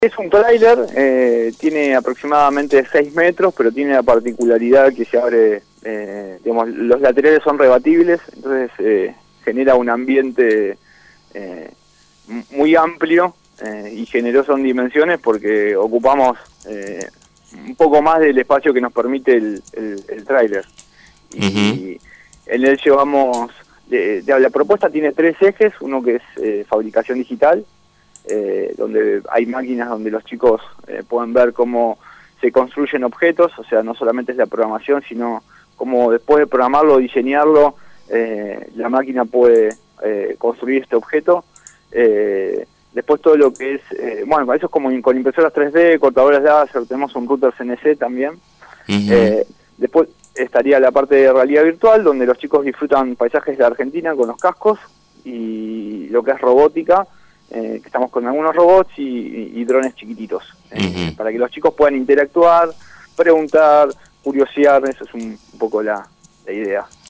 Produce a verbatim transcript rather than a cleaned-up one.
Es un tráiler, eh, tiene aproximadamente seis metros, pero tiene la particularidad que se abre, eh, digamos, los laterales son rebatibles, entonces eh, genera un ambiente eh, muy amplio eh, y generoso en dimensiones porque ocupamos eh, un poco más del espacio que nos permite el, el, el tráiler. Y, Uh-huh. en él llevamos, de, de, la propuesta tiene tres ejes, uno que es eh, fabricación digital, Eh, donde hay máquinas donde los chicos eh, pueden ver cómo se construyen objetos, o sea, no solamente es la programación, sino cómo después de programarlo, diseñarlo, eh, la máquina puede eh, construir este objeto. Eh, después todo lo que es, eh, bueno, eso es como con impresoras tres D, cortadoras láser, tenemos un router C N C también. Uh-huh. Eh, después estaría la parte de realidad virtual, donde los chicos disfrutan paisajes de Argentina con los cascos, y lo que es robótica, Eh, que estamos con algunos robots y, y, y drones chiquititos, eh, Uh-huh. para que los chicos puedan interactuar, preguntar, curiosear, eso es un, un poco la, la idea.